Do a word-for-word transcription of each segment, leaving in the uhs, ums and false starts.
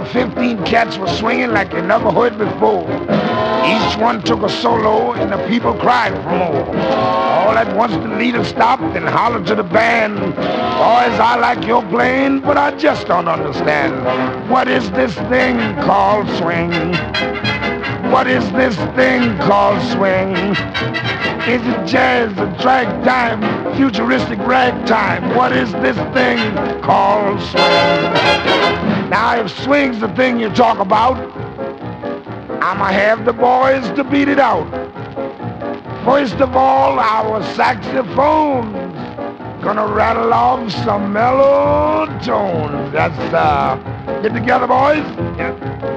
About fifteen cats were swinging like you never heard before. Each one took a solo and the people cried for more. All at once the leader stopped and hollered to the band, "Boys, I like your playing, but I just don't understand. What is this thing called swing? What is this thing called swing? Is it jazz, a drag time, futuristic ragtime? What is this thing called swing?" Now, if swing's the thing you talk about, I'ma have the boys to beat it out. First of all, our saxophones gonna rattle off some mellow tones. That's, uh, get together, boys. Yeah.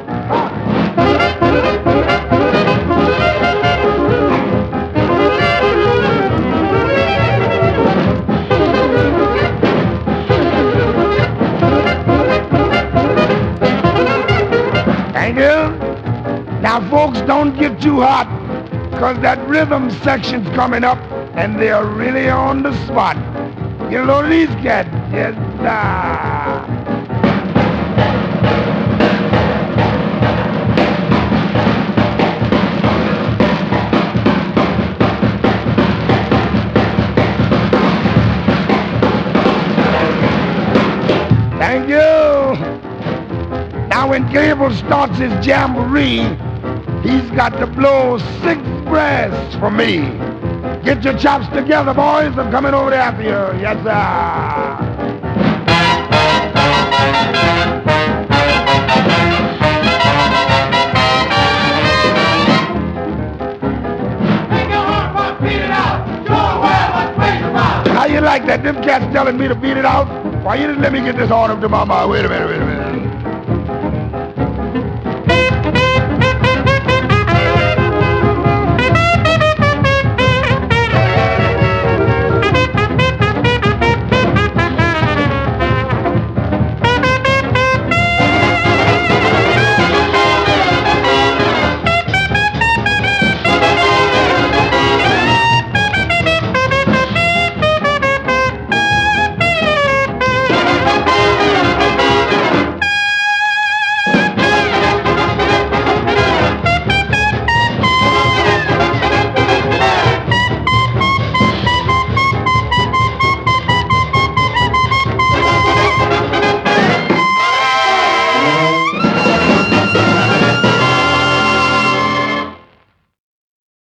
Thank you. Now, folks, don't get too hot, because that rhythm section's coming up, and they're really on the spot. Get a load of these cats. Yes, sir. Thank you. Now, when Gable starts his jamboree, he's got to blow six brass for me. Get your chops together, boys. I'm coming over there after you. Yes, sir. How you like that? Them cats telling me to beat it out? Why you didn't let me get this order to my mouth? Wait a minute, wait a minute.